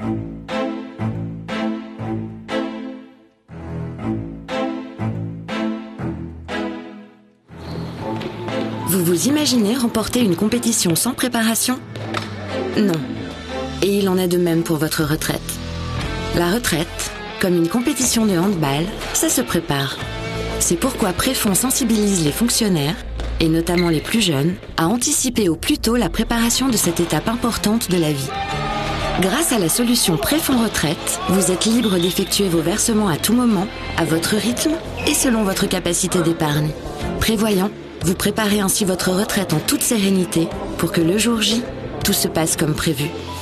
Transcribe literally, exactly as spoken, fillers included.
Vous vous imaginez remporter une compétition sans préparation? Non. Et il en est de même pour votre retraite. La retraite, comme une compétition de handball, ça se prépare. C'est pourquoi Préfonds sensibilise les fonctionnaires, et notamment les plus jeunes, à anticiper au plus tôt la préparation de cette étape importante de la vie. Grâce à la solution Préfonds Retraite, vous êtes libre d'effectuer vos versements à tout moment, à votre rythme et selon votre capacité d'épargne. Prévoyant, vous préparez ainsi votre retraite en toute sérénité pour que le jour J, tout se passe comme prévu.